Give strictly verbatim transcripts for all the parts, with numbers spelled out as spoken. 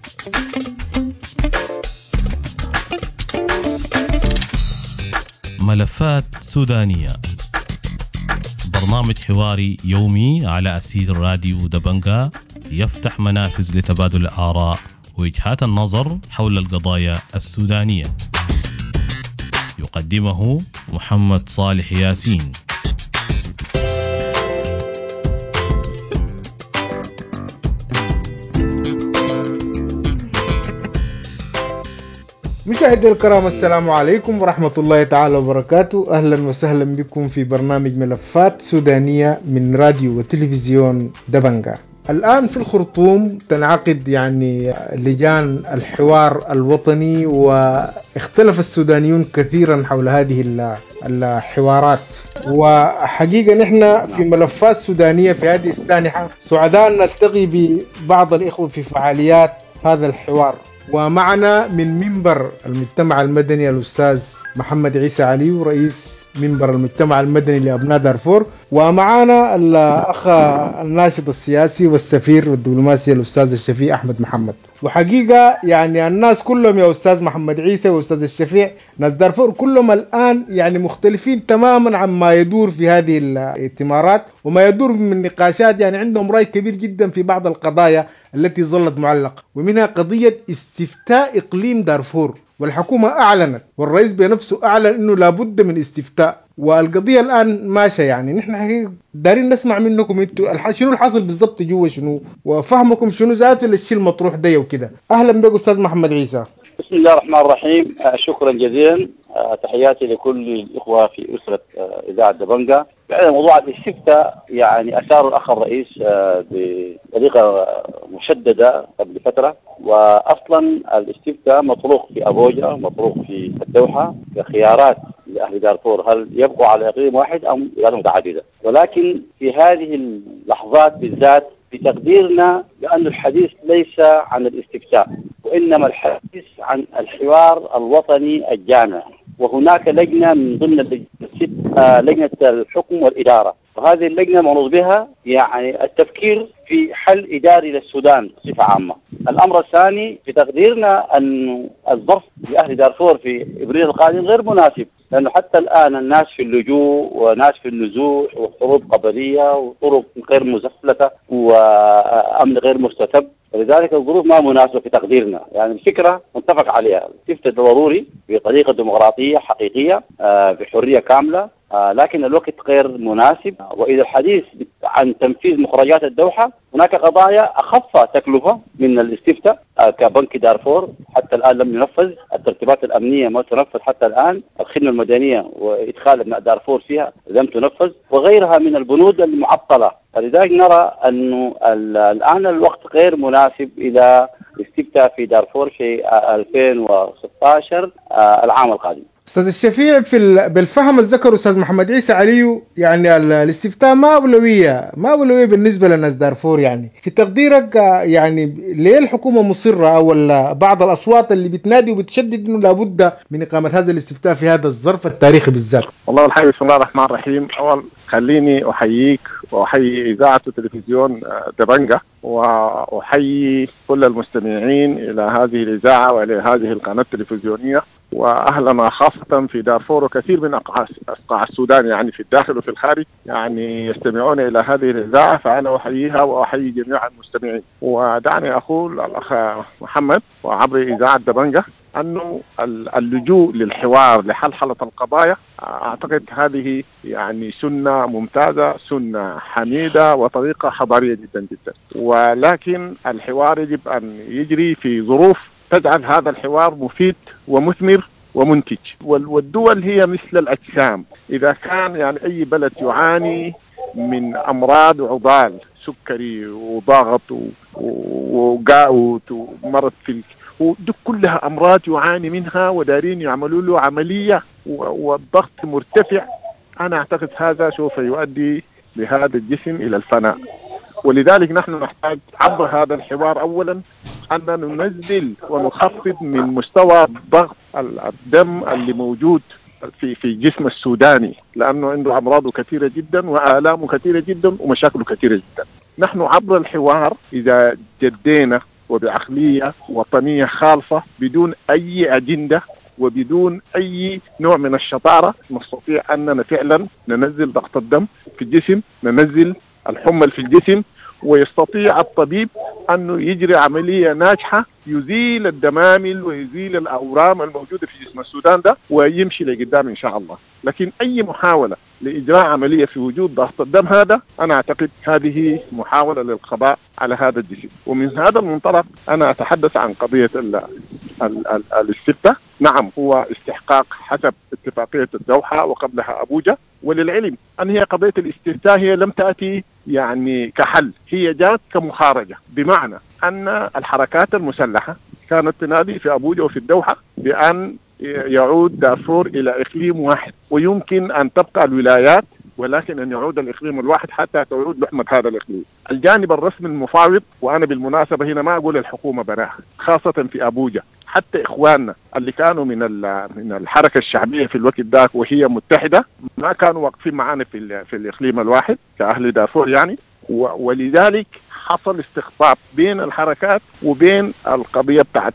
ملفات سودانية، برنامج حواري يومي على أسير راديو دبنجة يفتح منافذ لتبادل الآراء ووجهات النظر حول القضايا السودانية. يقدمه محمد صالح ياسين. مشاهدي الكرام، السلام عليكم ورحمة الله تعالى وبركاته. أهلا وسهلا بكم في برنامج ملفات سودانية من راديو وتلفزيون دبنجة. الآن في الخرطوم تنعقد يعني لجان الحوار الوطني، واختلف السودانيون كثيرا حول هذه الحوارات. وحقيقة نحن في ملفات سودانية في هذه السانحة سعداء نلتقي ببعض الإخوة في فعاليات هذا الحوار. ومعنا من منبر المجتمع المدني الأستاذ محمد عيسى علي، رئيس منبر المجتمع المدني لأبناء دارفور، ومعنا الأخ الناشط السياسي والسفير والدبلوماسي الأستاذ الشفيع أحمد محمد. وحقيقة يعني الناس كلهم يا أستاذ محمد عيسى وأستاذ الشفيع، ناس دارفور كلهم الآن يعني مختلفين تماما عما يدور في هذه الائتمارات وما يدور من نقاشات. يعني عندهم رأي كبير جدا في بعض القضايا التي ظلت معلقة، ومنها قضية استفتاء إقليم دارفور. والحكومة أعلنت والرئيس بنفسه أعلن أنه لابد من استفتاء، والقضية الآن ماشية. يعني نحن حقيقة دارين نسمع منكم انتوا شنو الحاصل بالضبط جوا شنو، وفهمكم شنو ذاته للشيء المطروح ده وكده. أهلا بك أستاذ محمد عيسى. بسم الله الرحمن الرحيم. آه شكرا جزيلا. آه تحياتي لكل الإخوة في أسرة آه إذاعة دبنجة. فعلا موضوع الاستفتاء يعني أثار الأخ الرئيس آه بطريقة مشددة قبل فترة، وأصلا الاستفتاء مطروح في أبوجا، مطروح في الدوحة كخيارات لأهل دارفور، هل يبقوا على إقليم واحد أم إقليم متعددة. ولكن في هذه اللحظات بالذات بتقديرنا لأن الحديث ليس عن الاستفتاء، وإنما الحديث عن الحوار الوطني الجامع. وهناك لجنة من ضمن اللجنة، لجنة الحكم والإدارة، وهذه اللجنة منوط بها يعني التفكير في حل إداري للسودان بصفة عامة. الأمر الثاني في تقديرنا أن الظرف لأهل دارفور في إبريل القادم غير مناسب، لأنه حتى الآن الناس في اللجوء وناس في النزوح وحروب قبلية وطرق غير مزفلتة وأمن غير مستتب، ولذلك الظروف ما مناسبة في تقديرنا. يعني الفكرة متفق عليها، الاستفتاء ضروري بطريقة ديمقراطية حقيقية بحرية كاملة، لكن الوقت غير مناسب. وإذا الحديث عن تنفيذ مخرجات الدوحة، هناك قضايا أخف تكلفة من الاستفتاء كبنك دارفور حتى الآن لم ينفذ، الترتيبات الأمنية ما تنفذ حتى الآن، الخدمة المدنية وإدخال أبناء دارفور فيها لم تنفذ، وغيرها من البنود المعطلة. فلذلك نرى أنه الآن الوقت غير مناسب إلى الاستفتاء في دارفور في ألفين وستة عشر العام القادم. أستاذ الشفيع، في بالفهم الذكر أستاذ محمد عيسى علي، يعني الاستفتاء ما أولوية ما أولوية بالنسبة لناس دارفور. يعني في تقديرك يعني ليه الحكومة مصرة أو بعض الأصوات اللي بتنادي وبتشدد إنه لابد من إقامة هذا الاستفتاء في هذا الظرف التاريخي بالذات؟ والله الحمد بسم الله الرحمن الرحيم. أول خليني أحييك وأحيي إذاعة وتلفزيون دبنجة، وأحيي كل المستمعين إلى هذه الإذاعة وإلى هذه القناة التلفزيونية، وأهلنا خاصة في دارفور وكثير من أقطاع السودان يعني في الداخل وفي الخارج يعني يستمعون إلى هذه الإذاعة، فأنا أحييها وأحيي جميع المستمعين. ودعني أقول الأخ محمد وعبر إذاعة دبنجة أنه اللجوء للحوار لحلحلة القضايا أعتقد هذه يعني سنة ممتازة، سنة حميدة وطريقة حضارية جدا جدا، ولكن الحوار يجب أن يجري في ظروف تجعل هذا الحوار مفيد ومثمر ومنتج. والدول هي مثل الأجسام، إذا كان يعني أي بلد يعاني من أمراض وعضال، سكري وضغط وقاوت ومرض في ودي كلها أمراض يعاني منها ودارين يعملوا له عملية والضغط مرتفع، أنا أعتقد هذا سوف يؤدي بهذا الجسم إلى الفناء. ولذلك نحن نحتاج عبر هذا الحوار أولا أن ننزل ونخفض من مستوى ضغط الدم اللي موجود في في جسم السوداني، لأنه عنده أمراض كثيرة جدا وآلام كثيرة جدا ومشاكل كثيرة جدا. نحن عبر الحوار إذا جدينا وبعقلية وطنية خالصة بدون أي أجندة وبدون أي نوع من الشطارة نستطيع أننا فعلا ننزل ضغط الدم في الجسم، ننزل الحمل في الجسم، ويستطيع الطبيب أنه يجري عملية ناجحة يزيل الدمامل ويزيل الأورام الموجودة في جسم السودان ده ويمشي لقدام إن شاء الله. لكن أي محاولة لإجراء عملية في وجود ضغط الدم هذا أنا أعتقد هذه محاولة للقضاء على هذا الجسم. ومن هذا المنطلق أنا أتحدث عن قضية ال ال ال الاستفتاء. نعم هو استحقاق حسب اتفاقية الدوحة وقبلها أبوجا، وللعلم أن هي قضية الاستفتاء هي لم تأتي يعني كحل، هي جاءت كمخارجة، بمعنى أن الحركات المسلحة كانت تنادي في أبوجا وفي الدوحة بأن يعود دارفور إلى إقليم واحد، ويمكن أن تبقى الولايات ولكن أن يعود الإقليم الواحد حتى تعود لحمة هذا الإقليم. الجانب الرسمي المفاوض، وأنا بالمناسبة هنا ما أقول الحكومة براها، خاصة في أبوجا، حتى إخواننا اللي كانوا من من الحركة الشعبية في الوقت ذاك وهي متحدة ما كانوا واقفين معانا في في الإقليم الواحد كأهل دارفور يعني، ولذلك حصل استقطاب بين الحركات وبين القضية بتاعت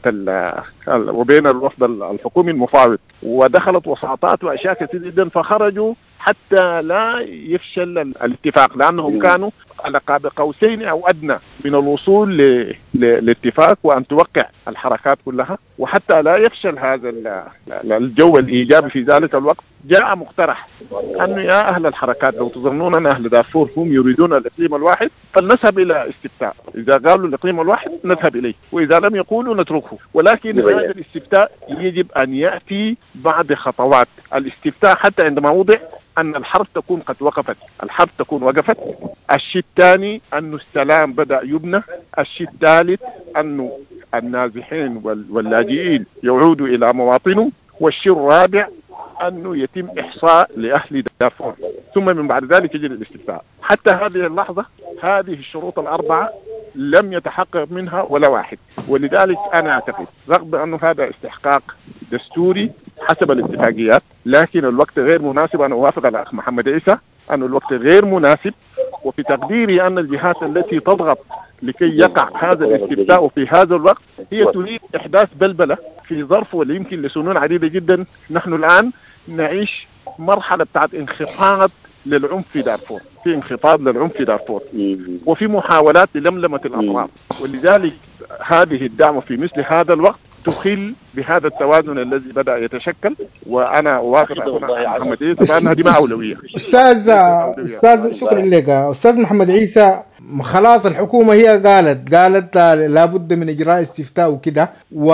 وبين الوفد الحكومي المفاوض، ودخلت وساطات وأشياء كثيرة جدا، فخرجوا حتى لا يفشل الاتفاق، لأنهم كانوا على قاب قوسين أو أدنى من الوصول للاتفاق وأن توقع الحركات كلها. وحتى لا يفشل هذا الجو الإيجابي في ذلك الوقت جاء مقترح أنه يا أهل الحركات لو تظنون أن أهل دارفور هم يريدون الإقليم الواحد فلنذهب إلى استفتاء، إذا قالوا الإقليم الواحد نذهب إليه، وإذا لم يقولوا نتركه. ولكن هذا الاستفتاء يجب أن يأتي بعد خطوات. الاستفتاء حتى عندما وضع أن الحرب تكون قد وقفت، الحرب تكون وقفت. الشيء الثاني أن السلام بدأ يبنى. الشيء الثالث أن النازحين واللاجئين يعودوا إلى مواطنهم. والشيء الرابع أنه يتم إحصاء لأهل دارفور، ثم من بعد ذلك يجري الاستفتاء. حتى هذه اللحظة هذه الشروط الأربعة لم يتحقق منها ولا واحد، ولذلك أنا أعتقد رغم أنه هذا استحقاق دستوري حسب الاتفاقيات، لكن الوقت غير مناسب. أنا أوافق على الأخ محمد عيسى أن الوقت غير مناسب، وفي تقديري أن الجهات التي تضغط لكي يقع هذا الاستفتاء في هذا الوقت هي تريد إحداث بلبلة في ظرف واللي يمكن لسنون عديدة جدا. نحن الآن نعيش مرحلة بتاعت انخفاض للعنف في دارفور، في انخفاض للعنف في دارفور، وفي محاولات للملمة الأطراف، ولذلك هذه الدعوة في مثل هذا الوقت تخل بهذا التوازن الذي بدأ يتشكل. وأنا أوافق محمد عيسى بأن هذه ما أولوية. أستاذ أستاذ شكرا لك أستاذ محمد عيسى. خلاص الحكومة هي قالت قالت لابد من إجراء استفتاء وكده،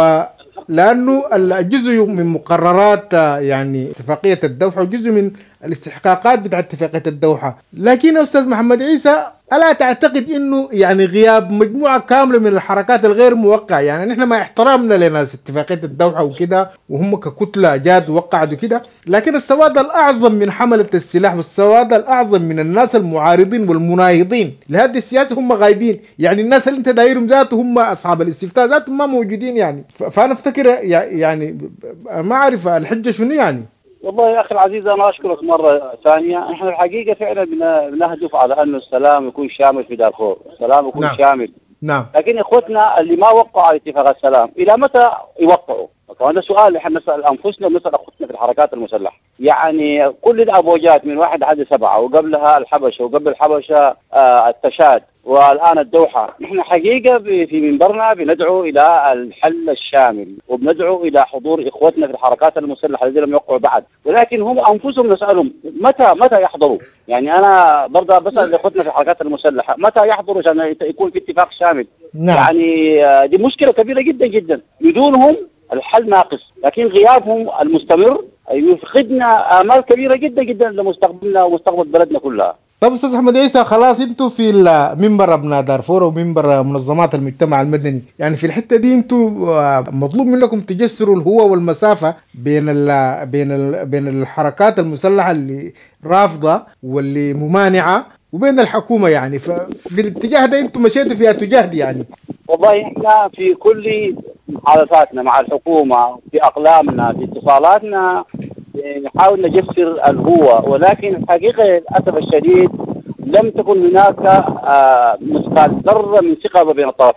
ولأنه الجزء من مقررات يعني اتفاقية الدوحة وجزء من الاستحقاقات بتاع اتفاقية الدوحة. لكن أستاذ محمد عيسى ألا تعتقد إنه يعني غياب مجموعة كاملة من الحركات الغير موقعة، يعني نحن ما احترامنا لناس اتفاقية الدوحة وكده وهم ككتلة جاد وقعوا كده، لكن السواد الأعظم من حملة السلاح والسواد الأعظم من الناس المعارضين والمناهضين لهذه السياسة هم غايبين. يعني الناس اللي انت دايرهم ذاته هم أصحاب الاستفتاء ذاتهم ما موجودين. يعني فأنا أفتكر يعني ما أعرف الحجة شنو يعني. والله يا أخي العزيز أنا أشكرك مرة ثانية. إحنا الحقيقة فعلا بنهدف على أن السلام يكون شامل في دارفور، السلام يكون نعم. شامل نعم. لكن إخوتنا اللي ما وقعوا على اتفاق السلام إلى متى يوقعوا؟ وهذا سؤال احنا نسأل أنفسنا ونسأل أخوتنا في الحركات المسلحة. يعني كل الأبوجات من واحد لحد سبعة، وقبلها الحبشة، وقبل الحبشة آه التشاد، والآن الدوحة. نحن حقيقة في منبرنا بندعو إلى الحل الشامل، وبندعو إلى حضور إخوتنا في الحركات المسلحة الذين لم يوقعوا بعد، ولكن هم أنفسهم نسألهم متى متى يحضروا. يعني أنا برضه بسأل إخوتنا في الحركات المسلحة متى يحضروا عشان يكون في اتفاق شامل. نعم. يعني دي مشكلة كبيرة جدا جدا، بدونهم الحل ناقص، لكن غيابهم المستمر يفقدنا آمال كبيرة جدا جدا لمستقبلنا ومستقبل بلدنا كلها. طب أستاذ أحمد عيسى خلاص انتوا في منبر ابناء دارفور ومنبر منظمات المجتمع المدني، يعني في الحتة دي انتوا مطلوب منكم تجسروا الهوة والمسافة بين ال بين ال بين الحركات المسلحة اللي رافضة واللي ممانعة وبين الحكومة. يعني ففي الاتجاه ده انتوا مشيتوا في اتجاه دي. يعني والله احنا في كل محادثاتنا مع الحكومة، في أقلامنا، في اتصالاتنا نحاول نجسر الهوة، ولكن الحقيقة للأسف الشديد لم تكن هناك مثقال ذرة من ثقة بين الطرفين.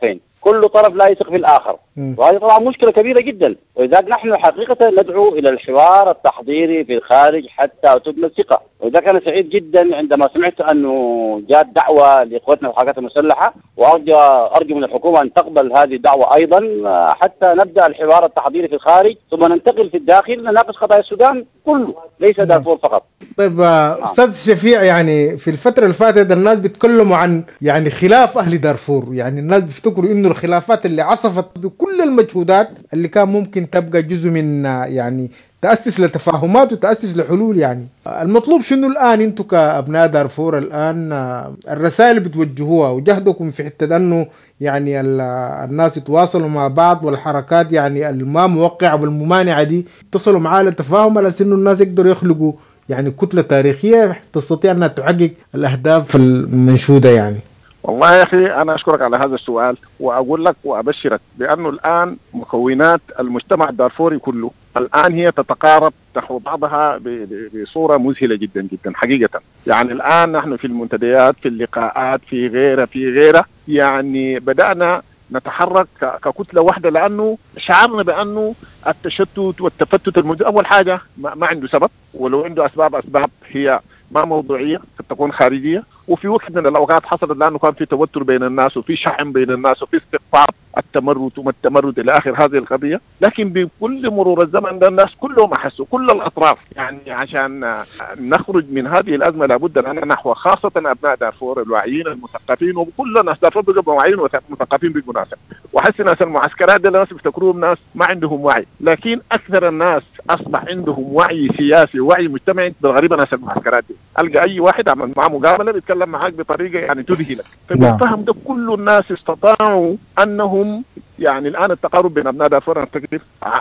كل طرف لا يثق في الآخر، وهذه طبعا مشكلة كبيرة جدا. ولذلك نحن حقيقة ندعو إلى الحوار التحضيري في الخارج حتى تبنى الثقة. ولذلك أنا سعيد جدا عندما سمعت أنه جاءت دعوة لإخوتنا الحركات المسلحة، وأرجو أرجو من الحكومة أن تقبل هذه الدعوة أيضا حتى نبدأ الحوار التحضيري في الخارج، ثم ننتقل في الداخل نناقش قضايا السودان كله، ليس دارفور فقط. طيب أستاذ شفيع، يعني في الفترة اللي فاتت الناس بيتكلموا عن يعني خلاف أهل دارفور، يعني الناس بيفتكروا إنه الخلافات اللي عصفت بكل المجهودات اللي كان ممكن تبقى جزء من يعني تأسس لتفاهمات وتأسس لحلول. يعني المطلوب شنو الآن أنتم كأبناء دارفور الآن؟ الرسائل اللي بتوجهوها وجهدكم في حتة أنه يعني الناس يتواصلوا مع بعض، والحركات يعني الما موقعة والممانعة دي تصلوا معها لتفاهم على أنه الناس يقدروا يخلقوا يعني كتلة تاريخية تستطيع أنها تحقق الأهداف المنشودة. يعني والله يا أخي أنا أشكرك على هذا السؤال، وأقول لك وأبشرك بأنه الآن مكونات المجتمع الدارفوري كله الآن هي تتقارب نحو بعضها بصورة مذهلة جدا جدا حقيقة. يعني الآن نحن في المنتديات، في اللقاءات، في غيرها في غيرها، يعني بدأنا نتحرك ككتلة واحدة، لأنه شعرنا بأنه التشتت والتفتت الموجود أول حاجة ما عنده سبب، ولو عنده أسباب أسباب هي ما موضوعية، قد تكون خارجية. وفي وقت من الأوقات حصلت لأنه كان في توتر بين الناس وفي شحن بين الناس وفي استقطاب التمرد وما التمرد إلى آخر هذه القضية. لكن بكل مرور الزمن ده الناس كلهم أحسوا، كل الأطراف، يعني عشان نخرج من هذه الأزمة لابد أن نحو خاصة أبناء دارفور الواعيين المثقفين، وكل الناس دارفور بقوا واعيين ومثقفين بالمناسبة. وحس ناس المعسكرات دي الناس بيفتكروهم ناس ما عندهم وعي، لكن أكثر الناس أصبح عندهم وعي سياسي ووعي مجتمعي. بالغريبة ناس المعسكرات دي ألقى أي واحد عمل معه مقابلة بيتكلم معاك بطريقة يعني تذهلك. فبالفهم ده كل الناس استطاعوا أنهم يعني الآن التقارب بين أبناء دارفور نفتكر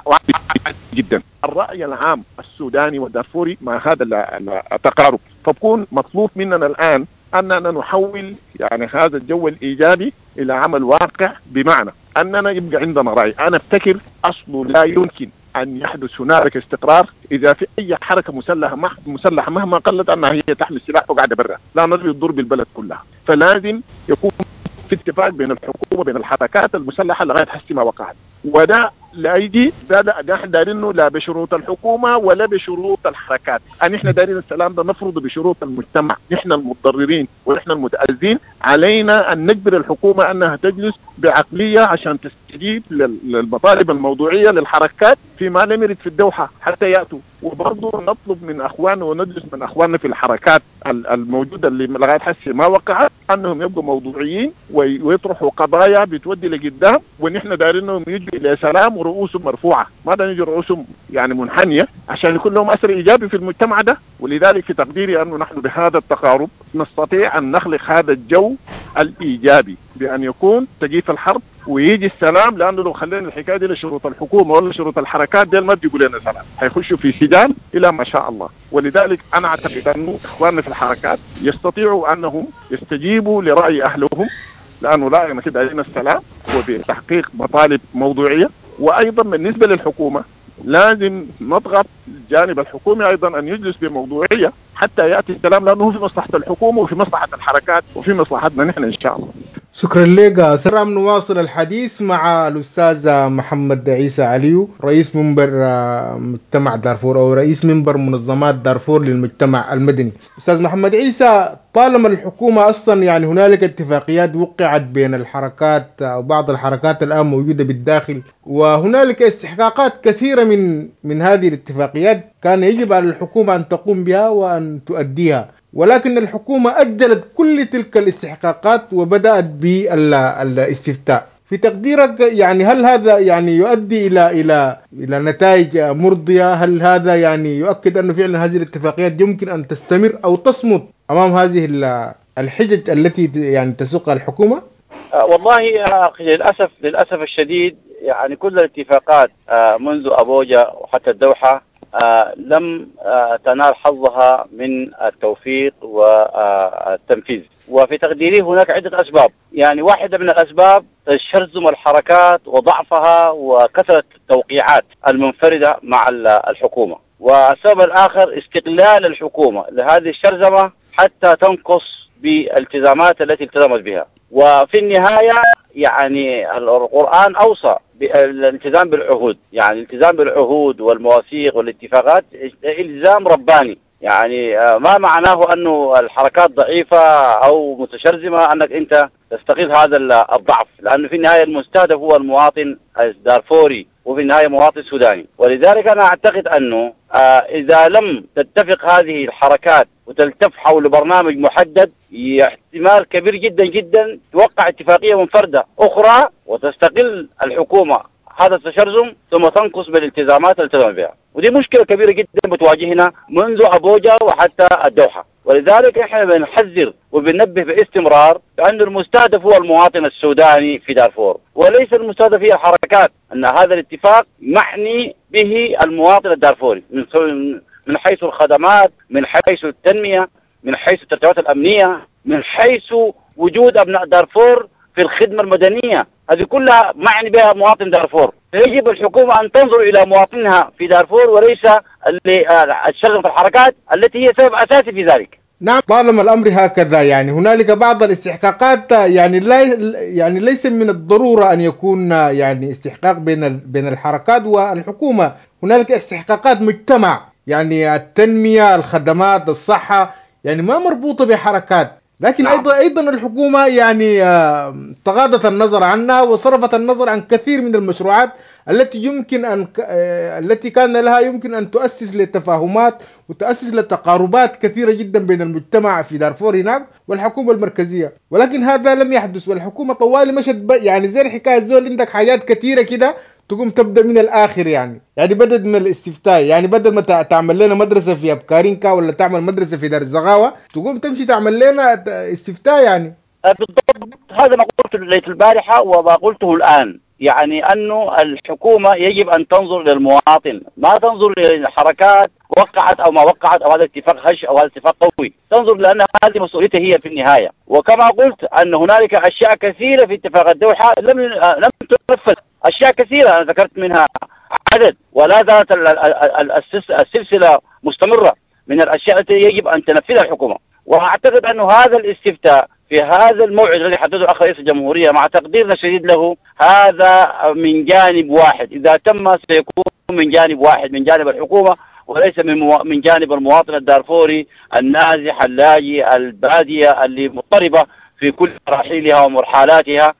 جدا. الرأي العام السوداني والدارفوري مع هذا التقارب، فبكون مطلوب مننا الآن أننا نحول يعني هذا الجو الإيجابي إلى عمل واقع، بمعنى أننا يبقى عندنا رأي. أنا أفتكر أصله لا يمكن أن يحدث هنالك استقرار إذا في أي حركة مسلحة مسلحة مهما قلت أنها هي تحمل السلاح وقاعدة برا، لا نضرب الضرب بالبلد كلها. فلازم يكون في اتفاق بين الحكومة وبين الحركات المسلحة لغاية حسي ما وقعت، وده لا يجي ده ده احنا دارينه لا بشروط الحكومة ولا بشروط الحركات. أن احنا دارين السلام ده نفرض بشروط المجتمع، نحن المتضررين ونحن المتأذين. علينا أن نجبر الحكومة أنها تجلس بعقلية عشان تستجيب للمطالب الموضوعية للحركات فيما لم يرد في الدوحة حتى يأتوا. وبرضه نطلب من أخواننا وندرس من أخواننا في الحركات الموجودة اللي لغاية حسي ما وقعت أنهم يبقوا موضوعيين ويطرحوا قضايا بتودي لقدام، ونحن دارينهم يجوا إلى سلام ورؤوسهم مرفوعة، ما دارين يجوا رؤوسهم يعني منحنية عشان يكون لهم أثر إيجابي في المجتمع ده. ولذلك في تقديري أنه نحن بهذا التقارب نستطيع أن نخلق هذا الجو الإيجابي بأن يكون تجيف الحرب ويجي السلام. لأنه لو خلينا الحكاية دي لشروط الحكومة ولا شروط الحركات دي ما بيقول لنا سلام، هيخشوا في سجان إلى ما شاء الله. ولذلك أنا أعتقد أنه إخواننا في الحركات يستطيعوا أنهم يستجيبوا لرأي أهلهم، لأنه لا يمكن علينا السلام وبتحقيق مطالب موضوعية. وأيضا بالنسبة للحكومة لازم نضغط الجانب الحكومي أيضا أن يجلس بموضوعية حتى يأتي السلام، لأنه في مصلحة الحكومة وفي مصلحة الحركات وفي مصلحتنا نحن إن شاء الله. شكرا لك. سرام نواصل الحديث مع الأستاذ محمد عيسى عليو، رئيس منبر مجتمع دارفور أو رئيس منبر منظمات دارفور للمجتمع المدني. أستاذ محمد عيسى، طالما الحكومة أصلا يعني هنالك اتفاقيات وقعت بين الحركات أو بعض الحركات الآن موجودة بالداخل، وهنالك استحقاقات كثيرة من من هذه الاتفاقيات كان يجب على الحكومة أن تقوم بها وأن تؤديها، ولكن الحكومة أجلت كل تلك الاستحقاقات وبدأت بالاستفتاء. في تقديرك يعني هل هذا يعني يؤدي إلى إلى إلى نتائج مرضية؟ هل هذا يعني يؤكد أن فعلا هذه الاتفاقيات يمكن أن تستمر أو تصمد أمام هذه الحجج التي يعني تسوقها الحكومة؟ آه والله يا أخي للأسف للأسف الشديد يعني كل الاتفاقات آه منذ أبوجا وحتى الدوحة آه لم آه تنال حظها من التوفيق والتنفيذ. وفي تقديري هناك عدة أسباب. يعني واحدة من الأسباب تشرذم الحركات وضعفها وكثرة التوقيعات المنفردة مع الحكومة. والسبب الآخر استقلال الحكومة لهذه الشرذمة حتى تنقص بالالتزامات التي التزمت بها. وفي النهاية يعني القرآن أوصى بالالتزام بالعهود، يعني الالتزام بالعهود والمواثيق والاتفاقات إلزام رباني. يعني ما معناه أنه الحركات ضعيفة أو متشرذمة أنك أنت تستغل هذا الضعف، لأنه في النهاية المستهدف هو المواطن الدارفوري وفي النهاية مواطن سوداني. ولذلك أنا أعتقد أنه إذا لم تتفق هذه الحركات وتلتف حول برنامج محدد، احتمال كبير جدا جدا توقع اتفاقية منفردة أخرى وتستقل الحكومة هذا التشرذم ثم تنقص بالالتزامات التزم بها، ودي مشكلة كبيرة جدا بتواجهنا منذ أبوجا وحتى الدوحة. ولذلك احنا بنحذر وبننبه باستمرار بأن المستهدف هو المواطن السوداني في دارفور وليس المستهدف هي الحركات، أن هذا الاتفاق معني به المواطن الدارفوري من حيث الخدمات، من حيث التنمية، من حيث الترتيبات الأمنية، من حيث وجود أبناء دارفور في الخدمة المدنية، هذه كلها معني بها مواطن دارفور. يجب الحكومة أن تنظر إلى مواطنها في دارفور وليس الشغل في الحركات التي هي سبب أساسي في ذلك. نعم، طالما الأمر هكذا يعني هنالك بعض الاستحقاقات يعني لا يعني ليس من الضرورة أن يكون يعني استحقاق بين بين الحركات والحكومة، هنالك استحقاقات مجتمع، يعني التنمية، الخدمات، الصحة، يعني ما مربوطة بحركات. لكن نعم. أيضا أيضا الحكومة يعني تغاضت النظر عنها وصرفت النظر عن كثير من المشروعات التي يمكن أن التي كان لها يمكن أن تؤسس للتفاهمات وتؤسس لتقاربات كثيرة جدا بين المجتمع في دارفور هناك والحكومة المركزية، ولكن هذا لم يحدث. والحكومة طوالي مشت يعني زي الحكاية زول عندك حاجات كثيرة كده تقوم تبدأ من الآخر، يعني يعني بدل من الاستفتاء، يعني بدل ما تعمل لنا مدرسة في أبكارينكا ولا تعمل مدرسة في دار الزغاوة تقوم تمشي تعمل لنا استفتاء. يعني بالضبط هذا ما قلته ليلة البارحة وما قلته الآن، يعني أنه الحكومة يجب أن تنظر للمواطن، ما تنظر للحركات وقعت أو ما وقعت أو هذا اتفاق هش أو هذا اتفاق قوي، تنظر لأن هذه مسؤوليتها هي في النهاية. وكما قلت أن هنالك أشياء كثيرة في اتفاق الدوحة لم لم تنفذ، أشياء كثيرة أنا ذكرت منها عدد، ولا زالت السلسلة مستمرة من الأشياء التي يجب أن تنفذها الحكومة. وأعتقد أن هذا الاستفتاء في هذا الموعد الذي حدده الأخ رئيس الجمهورية مع تقديرنا الشديد له هذا من جانب واحد، إذا تم سيكون من جانب واحد، من جانب الحكومة وليس من مو... من جانب المواطن الدارفوري النازح اللاجئ البادية اللي مضطربة في كل مراحلها ومرحلاتها،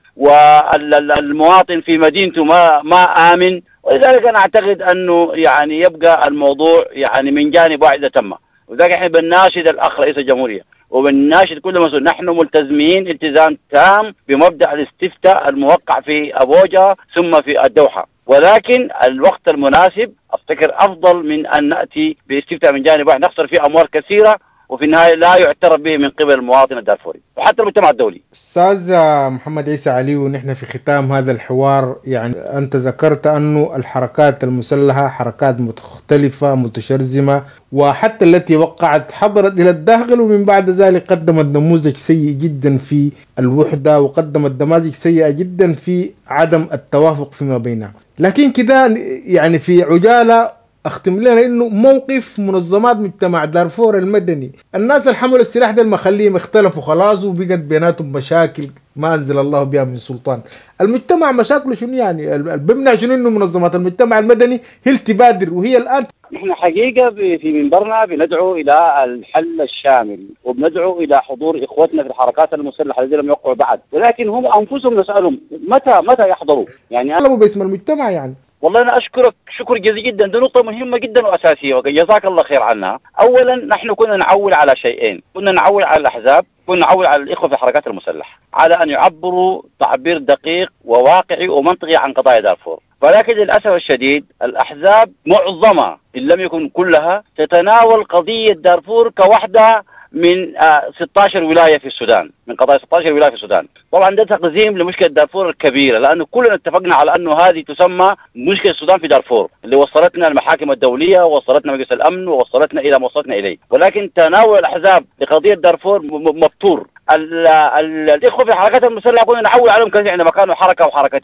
والمواطن في مدينته ما ما آمن. ولذلك أنا أعتقد أنه يعني يبقى الموضوع يعني من جانب واحد إذا تم. وذلك احنا بنناشد الأخ رئيس الجمهورية وبنناشد كل مسؤول، نحن ملتزمين التزام تام بمبدأ الاستفتاء الموقع في أبوجا ثم في الدوحة، ولكن الوقت المناسب أفتكر أفضل من أن نأتي باستفتاء من جانب واحد نخسر فيه أموال كثيرة وفي النهاية لا يعترف به من قبل المواطن الدارفوري وحتى المجتمع الدولي. أستاذ محمد عيسى علي، ونحن في ختام هذا الحوار يعني أنت ذكرت أنه الحركات المسلحة حركات مختلفة متشرذمة، وحتى التي وقعت حضرت إلى الداخل ومن بعد ذلك قدمت نموذج سيء جدا في الوحدة وقدمت نماذج سيئة جدا في عدم التوافق فيما بينها. لكن كده يعني في عجالة اختم لنا انه موقف منظمات مجتمع دارفور المدني، الناس اللي حملوا السلاح ده المخليهم اختلفوا خلاص وبقت بيناتهم مشاكل ما انزل الله بها من سلطان. المجتمع مشاكله شنو؟ يعني بمنع شنو انه منظمات المجتمع المدني هي تبادر وهي الان. نحن حقيقة في منبرنا بندعو إلى الحل الشامل وبندعو إلى حضور إخوتنا في الحركات المسلحة الذين لم يوقعوا بعد، ولكن هم أنفسهم نسألهم متى متى يحضروا. يعني أنا باسم المجتمع يعني والله أنا أشكرك شكر جزيل جدا، دي نقطة مهمة جدا وأساسية وجزاك الله خير عنها. أولا نحن كنا نعول على شيئين، كنا نعول على الأحزاب، كنا نعول على الإخوة في الحركات المسلحة على أن يعبروا تعبير دقيق وواقعي ومنطقي عن قضايا دارفور، ولكن للأسف الشديد الأحزاب معظمها إن لم يكن كلها تتناول قضية دارفور كوحدة من ستة عشر ولاية في السودان، من قضايا ستة عشر ولاية في السودان. طبعا ده تقزيم لمشكلة دارفور الكبيرة، لأنه كلنا اتفقنا على أنه هذه تسمى مشكلة السودان في دارفور اللي وصلتنا المحاكم الدولية ووصلتنا مجلس الأمن ووصلتنا إلى ما وصلتنا إليه. ولكن تناول الأحزاب لقضية دارفور مبتور. الإخوة في الحركات المسلحة كنا نعول عليهم كثير عندما كانوا حركة وحركتين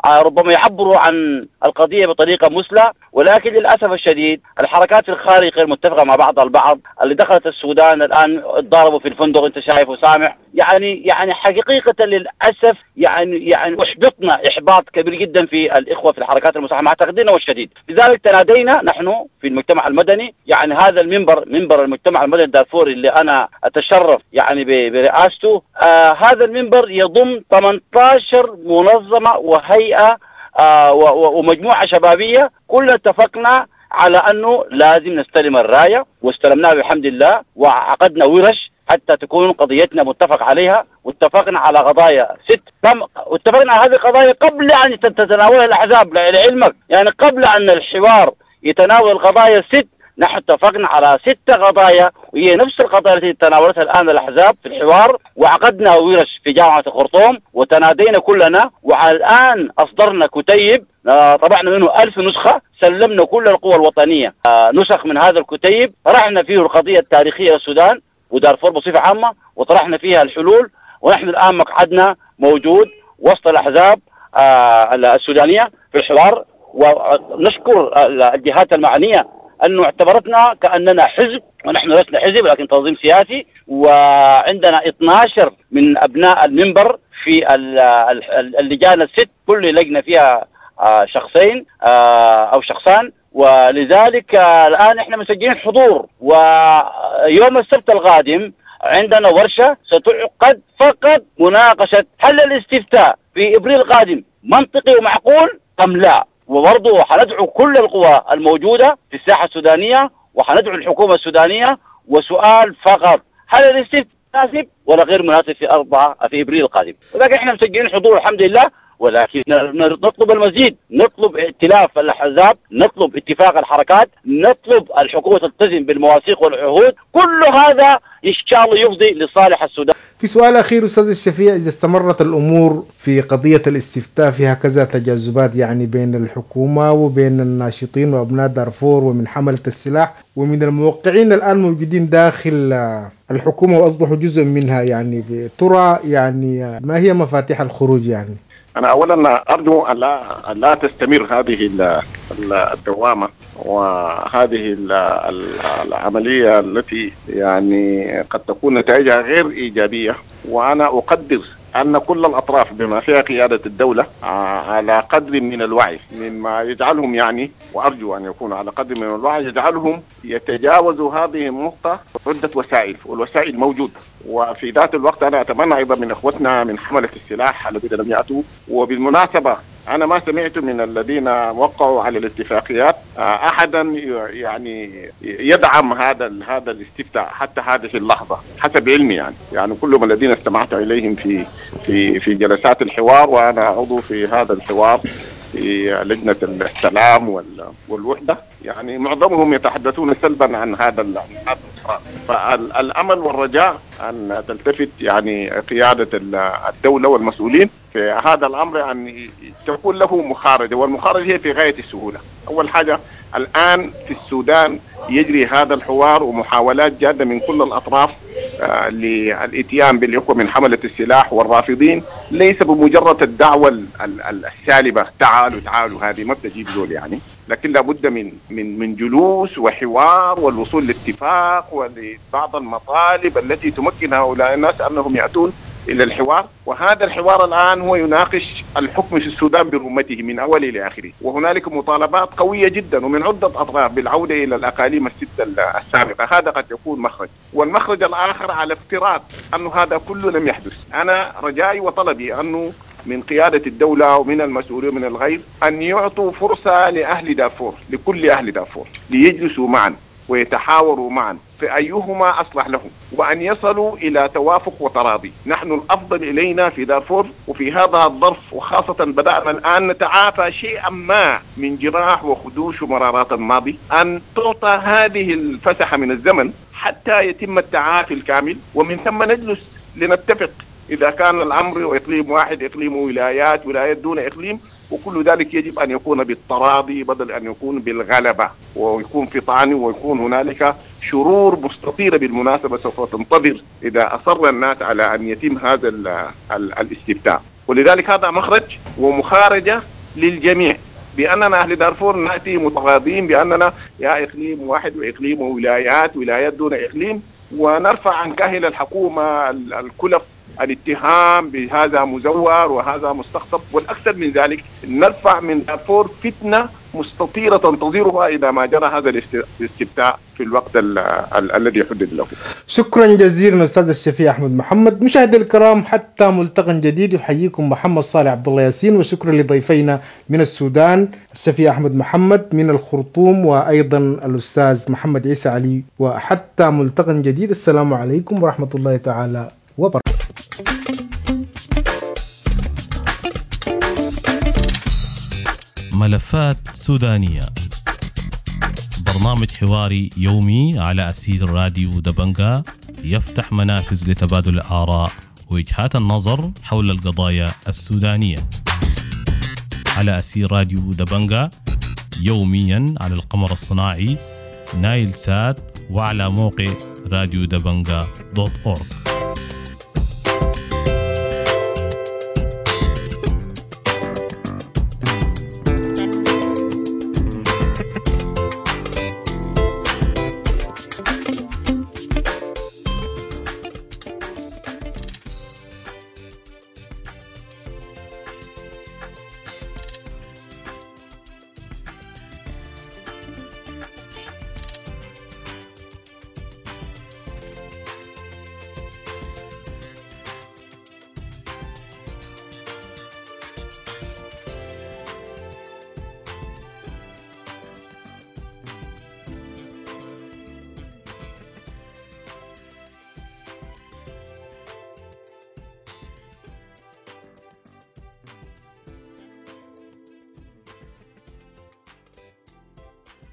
ربما يعبروا عن القضية بطريقة مثلى، ولكن للأسف الشديد الحركات الخارجية غير متفقة مع بعضها البعض. اللي دخلت السودان الآن ضاربوا في الفندق، أنت شايف وسامع، يعني يعني حقيقة للأسف يعني يعني أحبطنا إحباط كبير جدا في الإخوة في الحركات المسلحة مع تقديرنا الشديد. لذلك تنادينا نحن في المجتمع المدني، يعني هذا المنبر منبر المجتمع المدني الدارفوري اللي أنا أتشرف يعني برئاسته، آه هذا المنبر يضم ثمانية عشر منظمة وهيئة آه ومجموعة شبابية، كلنا اتفقنا على أنه لازم نستلم الراية، واستلمناها بحمد الله، وعقدنا ورش حتى تكون قضيتنا متفق عليها، واتفقنا على قضايا ست واتفقنا على هذه القضايا قبل أن تتناولها الأحزاب. لعلمك يعني قبل أن الحوار يتناول القضايا الست، نحن اتفقنا على ست قضايا، وهي نفس القضايا التي تناولتها الآن الأحزاب في الحوار، وعقدنا ورش في جامعة الخرطوم وتنادينا كلنا، وعلى الآن أصدرنا كتيب طبعنا منه ألف نسخة، سلمنا كل القوى الوطنية نسخ من هذا الكتيب، طرحنا فيه القضية التاريخية للسودان ودارفور بصفة عامة، وطرحنا فيها الحلول. ونحن الآن مقعدنا موجود وسط الأحزاب السودانية في الحوار، ونشكر الجهات المعنية أنه اعتبرتنا كأننا حزب، ونحن لسنا حزب لكن تنظيم سياسي، وعندنا اثني عشر من أبناء المنبر في اللجان الست، كل لجنة فيها شخصين أو شخصان، ولذلك الآن احنا مسجلين حضور. ويوم السبت القادم عندنا ورشة ستعقد فقط مناقشة هل الاستفتاء في إبريل القادم منطقي ومعقول أم لا، وبرضه حندعو كل القوى الموجودة في الساحة السودانية، وحندعو الحكومة السودانية، وسؤال فقط هل الاستفتاء مناسب ولا غير مناسب في أربعة في إبريل القادم. ولكن احنا مسجلين حضور الحمد لله، ولكن نطلب المزيد، نطلب ائتلاف الأحزاب، نطلب اتفاق الحركات، نطلب الحكومة تلتزم بالمواثيق والعهود، كل هذا إن شاء الله يفضي لصالح السودان. في سؤال أخير أستاذ الشفيع، إذا استمرت الأمور في قضية الاستفتاء في هكذا تجاذبات يعني بين الحكومة وبين الناشطين وأبناء دارفور ومن حملة السلاح ومن الموقعين الآن موجودين داخل الحكومة وأصبحوا جزء منها، يعني ترى يعني ما هي مفاتيح الخروج؟ يعني أنا أولا أرجو أن لا, لا تستمر هذه الدوامة وهذه العملية التي يعني قد تكون نتائجها غير إيجابية. وأنا أقدر أن كل الأطراف بما فيها قيادة الدولة على قدر من الوعي مما يجعلهم يعني، وأرجو أن يكون على قدر من الوعي يجعلهم يتجاوزوا هذه النقطة عدة وسائل، والوسائل موجودة. وفي ذات الوقت أنا أتمنى أيضا من أخوتنا من حملة السلاح الذين لم يأتوا، وبالمناسبة أنا ما سمعت من الذين وقعوا على الاتفاقيات أحدا يعني يدعم هذا هذا الاستفتاء حتى هذه اللحظة حسب علمي، يعني يعني كلهم الذين استمعت إليهم في في في جلسات الحوار، وأنا عضو في هذا الحوار في لجنة السلام والوحدة، يعني معظمهم يتحدثون سلبا عن هذا القرار. فالأمل والرجاء أن تلتفت يعني قيادة الدولة والمسؤولين في هذا الأمر أن تكون له مخارجة، والمخارجة هي في غاية السهولة. أول حاجة الآن في السودان يجري هذا الحوار ومحاولات جادة من كل الأطراف آه للإتيان بالإخوة من حملة السلاح والرافضين، ليس بمجرد الدعوة السالبة تعالوا تعالوا، هذه ما بتجيب زول يعني، لكن لابد من من من جلوس وحوار والوصول لاتفاق ولبعض المطالب التي تمكن هؤلاء الناس أنهم يأتون إلى الحوار. وهذا الحوار الآن هو يناقش الحكم في السودان برمته من أوله إلى آخره، وهنالك مطالبات قوية جدا ومن عدة أطراف بالعودة إلى الأقاليم الستة السابقة. هذا قد يكون مخرج، والمخرج الآخر على افتراض أنه هذا كله لم يحدث. أنا رجائي وطلبي أنه من قيادة الدولة ومن المسؤولين من الغير أن يعطوا فرصة لأهل دارفور، لكل أهل دارفور، ليجلسوا معا ويتحاوروا معا في أيهما أصلح لهم، وأن يصلوا إلى توافق وتراضي. نحن الأفضل إلينا في دارفور وفي هذا الظرف، وخاصة بدأنا الآن نتعافى شيئا ما من جراح وخدوش ومرارات الماضي، أن تعطى هذه الفسحة من الزمن حتى يتم التعافي الكامل، ومن ثم نجلس لنتفق إذا كان الأمر إقليم واحد، إقليم ولايات، ولايات دون إقليم، وكل ذلك يجب أن يكون بالتراضي بدل أن يكون بالغلبة، ويكون في طعن ويكون هنالك شرور مستطيرة بالمناسبة سوف تنتظر إذا أصر الناس على أن يتم هذا ال ال الاستفتاء. ولذلك هذا مخرج ومخارجة للجميع، بأننا أهل دارفور نأتي متغاضين بأننا يا إقليم واحد وإقليم وولايات ولايات دون إقليم، ونرفع عن كاهل الحكومة الكلف الاتهام بهذا مزور وهذا مستقطب، والأكثر من ذلك نرفع من دارفور فتنة مستطيرة تنتظرها إذا ما جرى هذا الاستفتاء في الوقت ال ال الذي حدد له. شكرا جزيلا أستاذ الشفيع أحمد محمد. مشاهدي الكرام، حتى ملتقى جديد يحييكم محمد صالح عبد الله ياسين، وشكرا لضيفينا من السودان الشفيع أحمد محمد، من الخرطوم وأيضا الأستاذ محمد عيسى علي. وحتى ملتقى جديد، السلام عليكم ورحمة الله تعالى وبركاته. ملفات سودانية، برنامج حواري يومي على أسير راديو دبنجا يفتح منافذ لتبادل الآراء ووجهات النظر حول القضايا السودانية. على أسير راديو دبنجا يوميا على القمر الصناعي نايل سات، وعلى موقع راديو دبنجا دوت أورغ.